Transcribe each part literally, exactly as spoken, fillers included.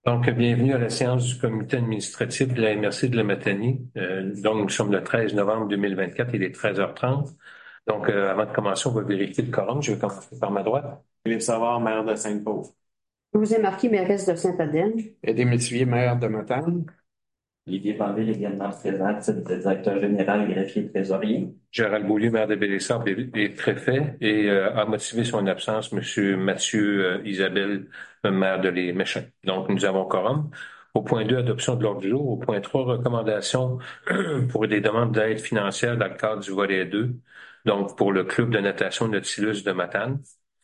Donc, bienvenue à la séance du comité administratif de la M R C de la Matanie. Euh, donc, nous sommes le treize novembre deux mille vingt-quatre, il est treize heures trente. Donc, euh, avant de commencer, on va vérifier le quorum. Je vais commencer par ma droite. Philippe Savard, maire de Sainte-Paul. José Marquis, mairesse de Sainte-Adèle. Eddie Métivier, maire de Matane. Olivier Banville, également présent, titre de directeur général, greffier trésorier. Gérald Beaulieu, maire de Bélessard et et préfet, et euh, a motivé son absence Monsieur Mathieu euh, Isabelle, euh, maire de Les Méchants. Donc, nous avons quorum. Au point deux, adoption de l'ordre du jour. Au point trois, recommandations pour des demandes d'aide financière dans le cadre du volet deux, donc pour le club de natation Nautilus de Matane.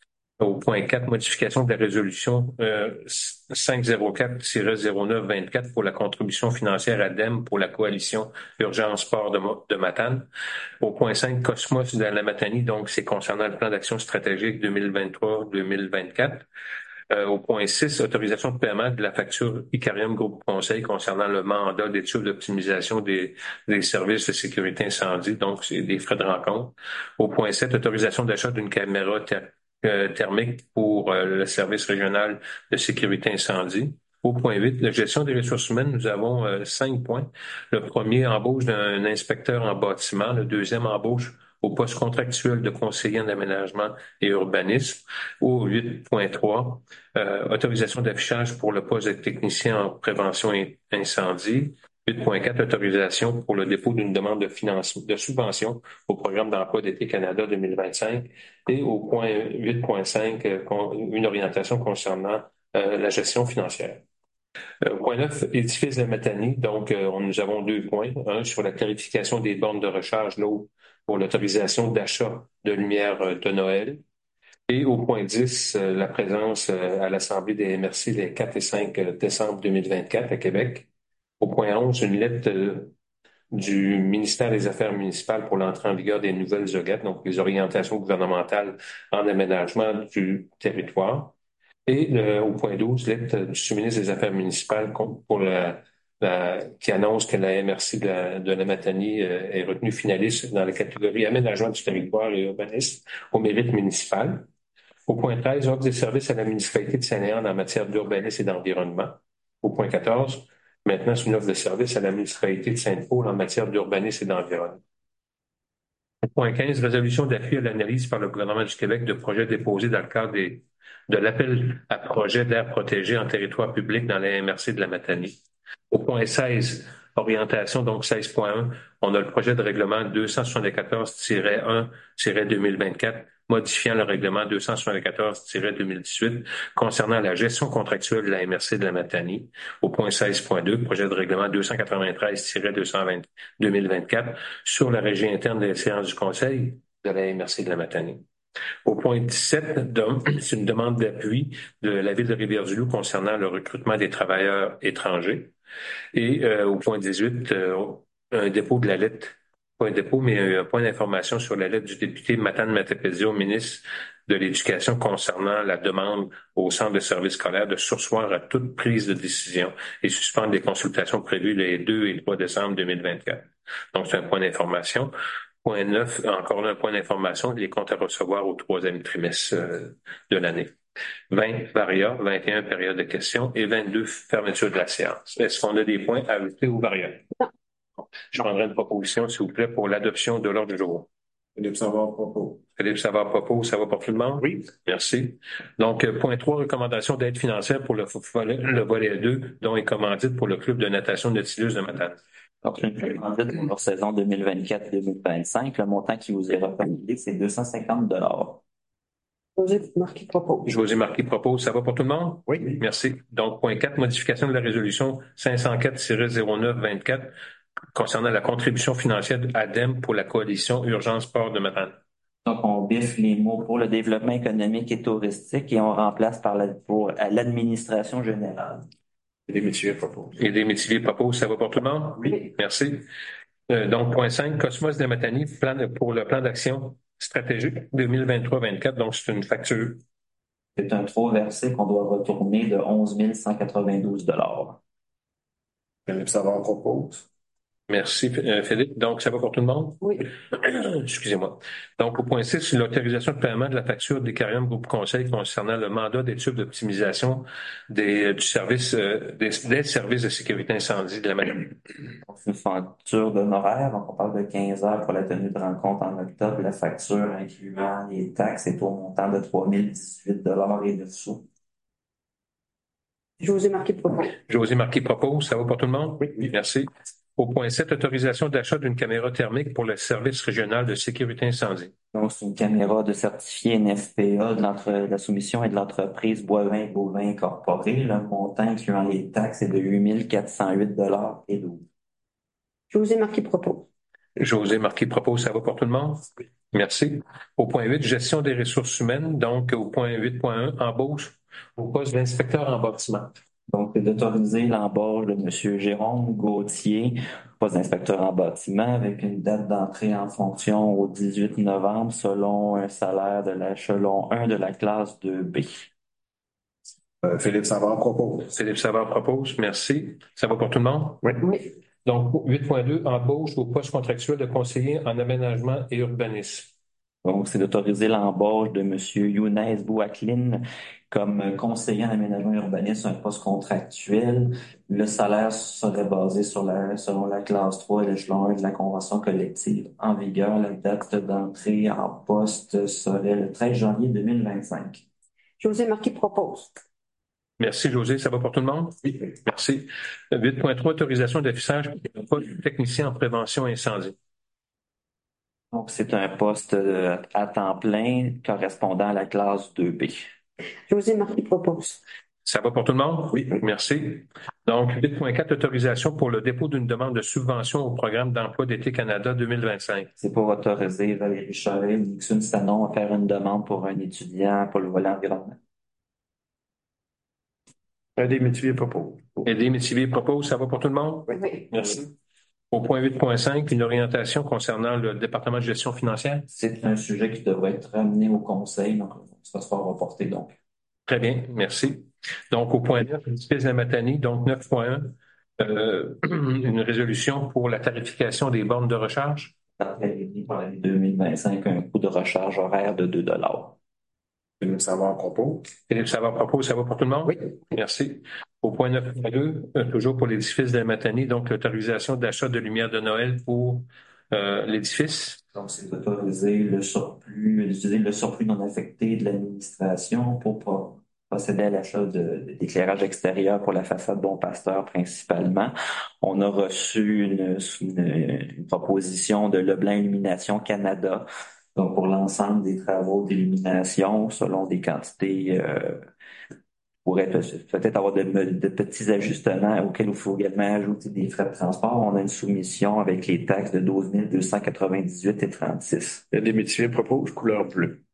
Au point quatre, modification de la résolution euh, cinq zéro quatre zéro neuf vingt-quatre pour la contribution financière à D E M pour la coalition Urgence Sport de, de Matane. Au point cinq, Cosmos de la Matanie, donc c'est concernant le plan d'action stratégique deux mille vingt-trois deux mille vingt-quatre. Euh, au point six, autorisation de paiement de la facture Icarium Groupe Conseil concernant le mandat d'étude d'optimisation des, des services de sécurité incendie, donc c'est des frais de rencontre. Au point sept, autorisation d'achat d'une caméra ther- euh, thermique pour euh, le service régional de sécurité incendie. Au point huit, la gestion des ressources humaines, nous avons euh, cinq points. Le premier, embauche d'un inspecteur en bâtiment. Le deuxième, embauche au poste contractuel de conseiller en aménagement et urbanisme. Au huit point trois, euh, autorisation d'affichage pour le poste de technicien en prévention et incendie. huit point quatre, autorisation pour le dépôt d'une demande de financement, de subvention au programme d'emploi d'été Canada deux mille vingt-cinq. Et au point huit point cinq, euh, une orientation concernant euh, la gestion financière. Euh, point neuf, édifice de Matanie. Donc, euh, nous avons deux points. Un sur la clarification des bornes de recharge, l'autre pour l'autorisation d'achat de lumière euh, de Noël. Et au point dix, euh, la présence euh, à l'Assemblée des M R C les quatre et cinq décembre deux mille vingt-quatre à Québec. Au point onze, une lettre euh, du ministère des Affaires municipales pour l'entrée en vigueur des nouvelles O G A T, donc les orientations gouvernementales en aménagement du territoire. Et le, au point douze, lettre du sous-ministre des Affaires municipales pour la, la, qui annonce que la M R C de la, de la Matanie euh, est retenue finaliste dans la catégorie aménagement du territoire et urbanisme au mérite municipal. Au point treize, offre des services à la municipalité de Saint-Léon en matière d'urbanisme et d'environnement. Au point quatorze, maintenant, c'est une offre de service à la municipalité de Sainte-Paul en matière d'urbanisme et d'environnement. Au point quinze, résolution d'appui à l'analyse par le gouvernement du Québec de projets déposés dans le cadre des, de l'appel à projet d'air protégé en territoire public dans la M R C de la Matanie. Au point seize, orientation, donc seize point un, on a le projet de règlement deux cent soixante-quatorze tiret un tiret deux mille vingt-quatre modifiant le règlement deux cent soixante-quatorze tiret deux mille dix-huit concernant la gestion contractuelle de la M R C de la Matanie. Au point seize point deux, projet de règlement deux cent quatre-vingt-treize tiret deux mille vingt-quatre sur la régie interne des séances du Conseil de la M R C de la Matanie. Au point dix-sept, c'est une demande d'appui de la Ville de Rivière-du-Loup concernant le recrutement des travailleurs étrangers. Et euh, au point dix-huit, euh, un dépôt de la lettre, pas un dépôt, mais un point d'information sur la lettre du député Matane Matapédia au ministre de l'Éducation concernant la demande au centre de services scolaires de surseoir à toute prise de décision et suspendre les consultations prévues les deux et trois décembre deux mille vingt-quatre. Donc, c'est un point d'information. Point neuf, encore un point d'information, les comptes à recevoir au troisième trimestre euh, de l'année. vingt, Varia, vingt et un, période de questions, et vingt-deux, fermeture de la séance. Est-ce qu'on a des points à ajouter ou Varia? Je prendrai une proposition, s'il vous plaît, pour l'adoption de l'ordre du jour. Philippe Savard propose. Philippe Savard propose, ça va pour tout le monde? Oui. Merci. Donc, point trois, recommandation d'aide financière pour le volet, le volet deux, dont est commandite pour le club de natation Nautilus de Matane. Donc, une commandite pour leur saison deux mille vingt-quatre deux mille vingt-cinq. Le montant qui vous est recommandé, c'est deux cent cinquante dollars. José Marquis propose. José Marquis propose. Ça va pour tout le monde? Oui. Merci. Donc, point quatre, modification de la résolution cinq cent quatre tiret zéro neuf vingt-quatre concernant la contribution financière à D E M pour la coalition Urgence Sport de Matane. Donc, on biffe les mots pour le développement économique et touristique et on remplace par la, pour l'administration générale. Et des métiers proposent. Et des métiers proposent. Ça va pour tout le monde? Oui. Merci. Euh, donc, point cinq, Cosmos de Matanie plan de, pour le plan d'action stratégique deux mille vingt-trois vingt-quatre. Donc, c'est une facture. C'est un trop versé qu'on doit retourner de onze mille cent quatre-vingt-douze dollars. Philippe Savard propose. Merci, euh, Philippe. Donc, ça va pour tout le monde? Oui. Excusez-moi. Donc, au point six, l'autorisation de paiement de la facture des Carium Groupe Conseil concernant le mandat d'étude d'optimisation des, du service, euh, des, des services de sécurité incendie de la Maladie. Donc, c'est une facture d'honoraires. Donc, on parle de quinze heures pour la tenue de rencontre en octobre. La facture incluant les taxes est au montant de trois mille dix-huit dollars et neuf sous. José Marquis propose. José Marquis propose. Ça va pour tout le monde? Oui. Merci. Au point sept, autorisation d'achat d'une caméra thermique pour le service régional de sécurité incendie. Donc, c'est une caméra de certifié N F P A de l'entre, la soumission et de l'entreprise Boivin Bovin Incorporé. Le montant incluant les taxes est de huit mille quatre cent huit dollars et douze. José Marquis propose. José Marquis propose. Ça va pour tout le monde? Oui. Merci. Au point huit, gestion des ressources humaines. Donc, au point huit point un, embauche au poste d'inspecteur en bâtiment. Donc, d'autoriser l'embauche de M. Jérôme Gauthier, poste d'inspecteur en bâtiment, avec une date d'entrée en fonction au dix-huit novembre selon un salaire de l'échelon un de la classe deux B. Euh, Philippe Savard propose. Philippe Savard propose. Merci. Ça va pour tout le monde? Oui. Oui. Donc, huit point deux, embauche au poste contractuel de conseiller en aménagement et urbanisme. Donc, c'est d'autoriser l'embauche de M. Younes Bouaklin comme conseiller en aménagement et urbanisme, un poste contractuel. Le salaire serait basé sur la, selon la classe trois et l'échelon un de la convention collective en vigueur. La date d'entrée en poste serait le treize janvier deux mille vingt-cinq. José Marquis propose. Merci, José. Ça va pour tout le monde? Oui. Merci. huit point trois, autorisation d'affichage pour le poste de technicien en prévention incendie. Donc, c'est un poste à temps plein correspondant à la classe deux B. José Marquis propose. Ça va pour tout le monde? Oui. Merci. Donc, huit point quatre, autorisation pour le dépôt d'une demande de subvention au programme d'emploi d'été Canada deux mille vingt-cinq. C'est pour autoriser Valérie Charest, Nixon Sanon à faire une demande pour un étudiant pour le volet environnement. Des Métivier propose. Eddie Métivier propose. Ça va pour tout le monde? Oui. Merci. Au point huit point cinq, une orientation concernant le département de gestion financière. C'est un sujet qui devrait être amené au conseil, donc ça sera reporté donc. Très bien, merci. Donc, au point neuf, l'édifice de la Matanie, donc neuf point un, euh, une résolution pour la tarification des bornes de recharge. Après, pour l'année deux mille vingt-cinq, un coût de recharge horaire de deux dollars. Philippe Savard propose. Philippe Savard propose, ça va pour tout le monde? Oui. Merci. Au point neuf point deux, euh, toujours pour l'édifice de la Matanie, donc l'autorisation d'achat de lumière de Noël pour euh, l'édifice. Donc, c'est d'autoriser le surplus, d'utiliser le surplus non affecté de l'administration pour pro- procéder à l'achat de, d'éclairage extérieur pour la façade Bon Pasteur principalement. On a reçu une, une, une proposition de Leblanc Illumination Canada, donc pour l'ensemble des travaux d'illumination selon des quantités euh, pourrait peut-être avoir de, de petits ajustements auxquels il faut également ajouter des frais de transport. On a une soumission avec les taxes de douze mille deux cent quatre-vingt-dix-huit et trente-six. Des Métivier propose couleur bleue.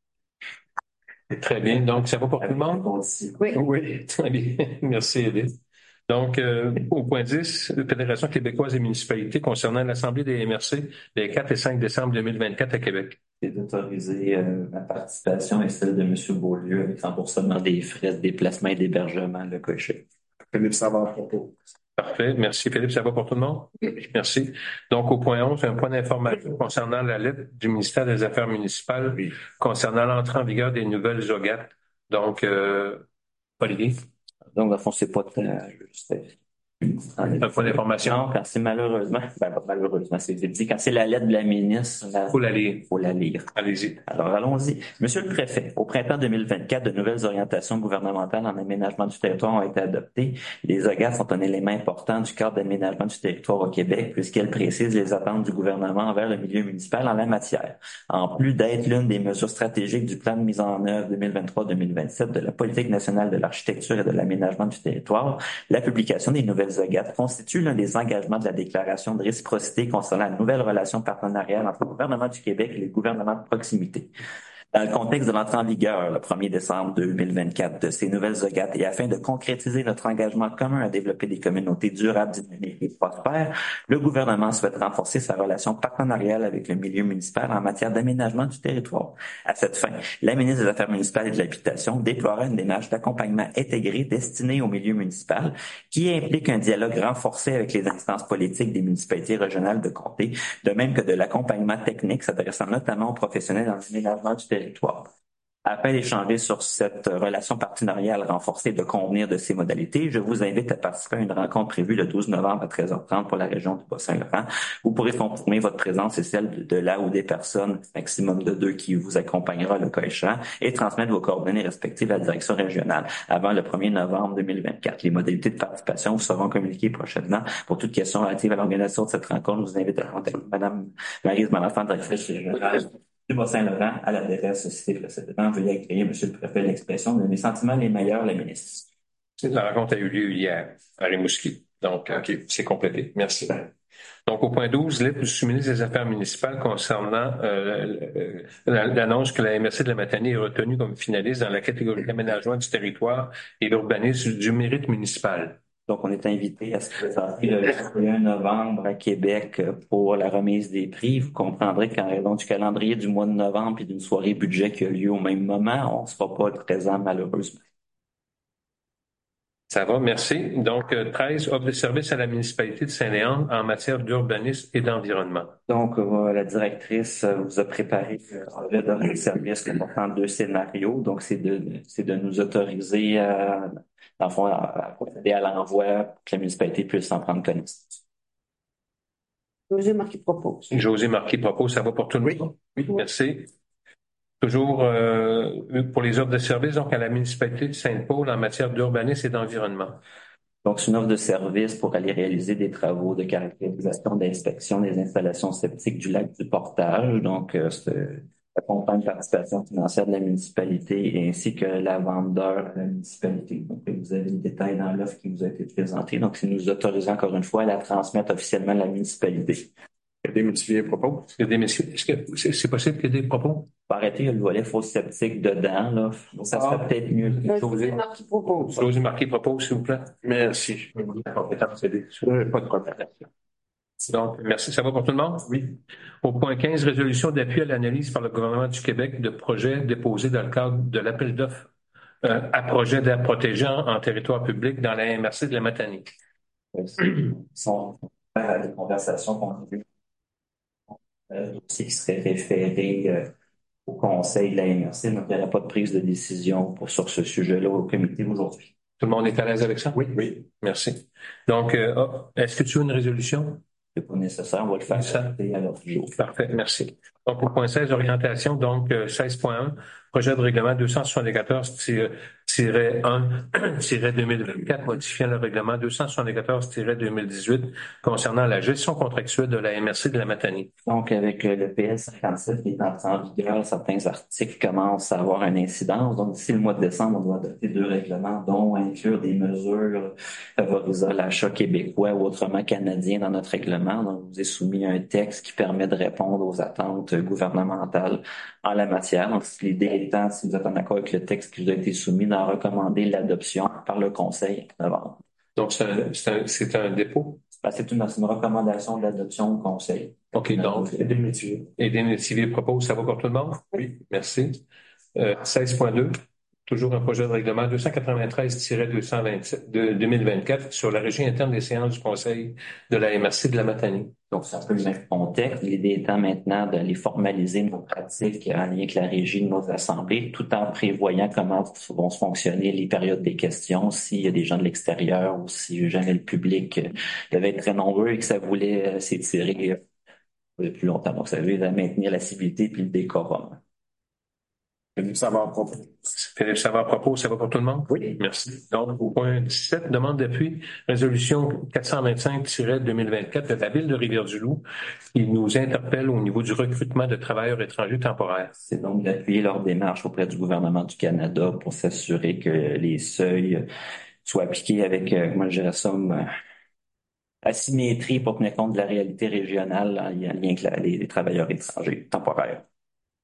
Très bien. Donc, ça va pour tout le monde? Oui. Oui, très bien. Merci, Edith. Donc, euh, au point dix, Fédération québécoise des municipalités concernant l'Assemblée des M R C les quatre et cinq décembre deux mille vingt-quatre à Québec. C'est d'autoriser euh, ma participation et celle de M. Beaulieu avec remboursement des frais de déplacement et d'hébergement, le cas échéant. Philippe Savard propose. Parfait. Merci, Philippe. Ça va pour tout le monde? Merci. Donc, au point onze, un point d'information concernant la lettre du ministère des Affaires municipales Oui. concernant l'entrée en vigueur des nouvelles O G A T. Donc, euh, Olivier, Donc, dans le fond, c'est pas tant, juste, un point d'information. Non, quand c'est malheureusement, ben pas malheureusement, c'est dit, quand c'est la lettre de la ministre, Il faut la lire. faut la lire. Allez-y. Alors, allons-y. Monsieur le préfet, au printemps deux mille vingt-quatre, de nouvelles orientations gouvernementales en aménagement du territoire ont été adoptées. Les O G A T sont un élément important du cadre d'aménagement du territoire au Québec puisqu'elles précisent les attentes du gouvernement envers le milieu municipal en la matière. En plus d'être l'une des mesures stratégiques du plan de mise en œuvre deux mille vingt-trois deux mille vingt-sept de la politique nationale de l'architecture et de l'aménagement du territoire, la publication des nouvelles O G A T constitue l'un des engagements de la déclaration de réciprocité concernant la nouvelle relation partenariale entre le gouvernement du Québec et les gouvernements de proximité. Dans le contexte de l'entrée en vigueur, le premier décembre deux mille vingt-quatre, de ces nouvelles O G A T et afin de concrétiser notre engagement commun à développer des communautés durables, dynamiques et prospères, le gouvernement souhaite renforcer sa relation partenariale avec le milieu municipal en matière d'aménagement du territoire. À cette fin, la ministre des Affaires municipales et de l'Habitation déploiera une démarche d'accompagnement intégré destinée au milieu municipal qui implique un dialogue renforcé avec les instances politiques des municipalités régionales de comté, de même que de l'accompagnement technique s'adressant notamment aux professionnels dans l'aménagement du territoire. Afin d'échanger sur cette relation partenariale renforcée et de convenir de ses modalités, je vous invite à participer à une rencontre prévue le douze novembre à treize heures trente pour la région du Bas-Saint-Laurent. Vous pourrez confirmer votre présence et celle de là ou des personnes, maximum de deux, qui vous accompagnera le cas échéant, et transmettre vos coordonnées respectives à la direction régionale avant le premier novembre deux mille vingt-quatre. Les modalités de participation vous seront communiquées prochainement. Pour toute question relative à l'organisation de cette rencontre, je vous invite à contacter Mme Maryse Malenfant, directrice régionale du Bas-Saint-Laurent, à l'adresse citée précédemment. Veuillez accueillir, Monsieur le Préfet, l'expression de mes sentiments les meilleurs, la ministre. La rencontre a eu lieu hier à Rimouski. Donc, OK, c'est complété. Merci. Donc, au point douze, lettre du sous-ministre des Affaires municipales concernant euh, l'annonce que la M R C de la Matanie est retenue comme finaliste dans la catégorie d'aménagement du territoire et l'urbanisme du mérite municipal. Donc, on est invité à se présenter le vingt et un novembre à Québec pour la remise des prix. Vous comprendrez qu'en raison du calendrier du mois de novembre et d'une soirée budget qui a lieu au même moment, on ne sera pas présent malheureusement. Ça va, merci. Donc, treize, offre de service à la municipalité de Saint-Léandre en matière d'urbanisme et d'environnement. Donc, euh, la directrice vous a préparé euh, le service comportant deux scénarios. Donc, c'est de, c'est de nous autoriser à, dans le fond, à, à procéder à l'envoi pour que la municipalité puisse en prendre connaissance. José Marquis propose. José Marquis propose, ça va pour tout le monde? Oui, oui, merci. Toujours euh, pour les offres de service, donc à la municipalité de Saint-Paul en matière d'urbanisme et d'environnement. Donc, c'est une offre de service pour aller réaliser des travaux de caractérisation, d'inspection des installations septiques du lac du Portage. Donc, euh, c'est accompagne la participation financière de la municipalité ainsi que la vendeur de la municipalité. Donc, vous avez le détail dans l'offre qui vous a été présentée. Donc, c'est nous autoriser encore une fois à la transmettre officiellement à la municipalité. Il y a des motivés propos. Est-ce que des messieurs, est-ce que c'est, c'est possible qu'il y ait des propos? Faut arrêter le volet faux sceptique dedans, là. Ça serait Ah. peut-être mieux. José Marquis propose. José Marquis propose, s'il vous plaît. Merci. La compétence aidée. Euh, Pas de problème. Donc, merci. Ça va pour tout le monde? Oui. Au point quinze, résolution d'appui à l'analyse par le gouvernement du Québec de projets déposés dans le cadre de l'appel d'offres euh, à projets d'air protégés en, en territoire public dans la M R C de la Matanie. Sont à des conversations qu'on a eues. Euh, qui serait référé euh, au conseil de la M R C, donc il n'y aura pas de prise de décision pour, sur ce sujet-là au comité aujourd'hui. Tout le monde est à l'aise avec ça? Oui, oui. Merci. Donc, euh, oh, est-ce que tu as une résolution? C'est pas nécessaire, on va le faire Ça. à l'ordre du jour. Parfait, merci. Donc, au point seize, orientation, donc euh, seize point un, projet de règlement deux cent soixante-quatorze un deux mille vingt-quatre, modifiant le règlement deux cent soixante-quatorze deux mille dix-huit concernant la gestion contractuelle de la M R C de la Matanie. Donc, avec euh, le P S cinquante-sept qui est entré en vigueur, certains articles commencent à avoir une incidence. Donc, d'ici le mois de décembre, on doit adopter deux règlements, dont inclure des mesures favorisant l'achat québécois ou autrement canadien dans notre règlement. Donc, je vous ai soumis un texte qui permet de répondre aux attentes gouvernementales en la matière. Donc, l'idée étant, si vous êtes en accord avec le texte qui vous a été soumis, d'en recommander l'adoption par le Conseil en novembre. Donc, c'est un, c'est un, c'est un dépôt? Ben, c'est une, c'est une recommandation d'adoption au Conseil. OK, donc, Et des motivés. et des motivés proposent, ça va pour tout le monde? Oui. Merci. Euh, seize point deux, toujours un projet de règlement deux cent quatre-vingt-treize deux cent vingt-sept de deux mille vingt-quatre sur la régie interne des séances du Conseil de la M R C de la Matanie. Donc, c'est un peu le même contexte. L'idée étant maintenant d'aller formaliser nos pratiques en lien avec la régie de nos assemblées, tout en prévoyant comment vont se fonctionner les périodes des questions, s'il y a des gens de l'extérieur ou si jamais le public devait être très nombreux et que ça voulait s'étirer plus longtemps. Donc, ça vise à maintenir la civilité puis le décorum. Philippe Savard propos. Philippe Savard propose, ça va pour tout le monde? Oui. Merci. Donc, au point dix-sept, demande d'appui, résolution quatre cent vingt-cinq deux mille vingt-quatre de la Ville de Rivière-du-Loup, qui nous interpelle au niveau du recrutement de travailleurs étrangers temporaires. C'est donc d'appuyer leur démarche auprès du gouvernement du Canada pour s'assurer que les seuils soient appliqués avec, euh, comment je dirais ça, euh, asymétrie pour tenir compte de la réalité régionale en lien avec la, les, les travailleurs étrangers temporaires.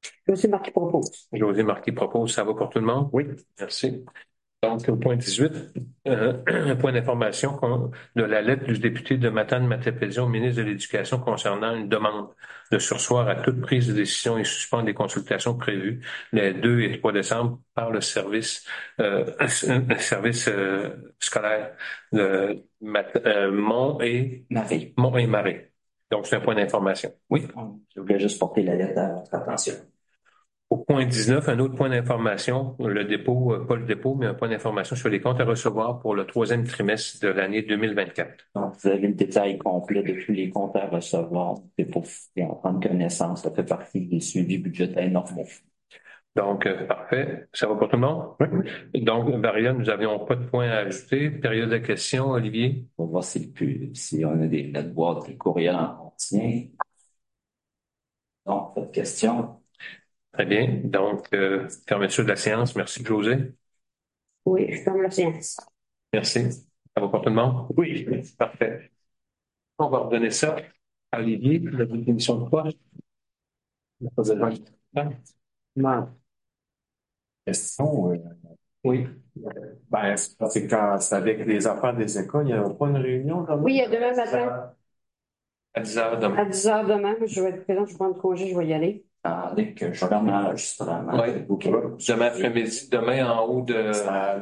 José Marquis propose. José Marquis propose. Ça va pour tout le monde? Oui. Merci. Donc, au point dix-huit, euh, un point d'information de la lettre du député de Matane-Matapédia au ministre de l'Éducation concernant une demande de surseoir à toute prise de décision et suspendre les consultations prévues les deux et trois décembre par le service euh, service euh, scolaire de Mat- euh, Mont et Marie. Mont et Marais. Donc, c'est un point d'information. Oui. Je voulais juste porter la lettre à votre attention. Au point dix-neuf, un autre point d'information, le dépôt, euh, pas le dépôt, mais un point d'information sur les comptes à recevoir pour le troisième trimestre de l'année deux mille vingt-quatre. Donc, vous avez le détail complet de tous les comptes à recevoir. C'est pour en prendre connaissance. Ça fait partie des suivis budgétaires normaux. Donc, euh, parfait. Ça va pour tout le monde? Oui. Donc, Varia, nous n'avions pas de points à ajouter. Période de questions, Olivier? On va voir si, si on a des lettres boîtes, des courriels en contient. Donc, pas de questions. Très bien. Donc, euh, fermeture de la séance. Merci, José. Oui, je ferme la séance. Merci. Ça va pour tout le monde? Oui. Parfait. On va redonner ça à Olivier, la définition de poste. Non. Question, euh, Oui. ben, c'est parce que quand c'est avec les affaires des écoles, il n'y a pas une réunion comme Oui, il y a demain matin À dix heures demain. à dix heures demain. Je vais être présente, je vais prendre congé, je vais y aller. Attendez que je ferme l'enregistrement. Oui. Demain après-midi, demain en haut de...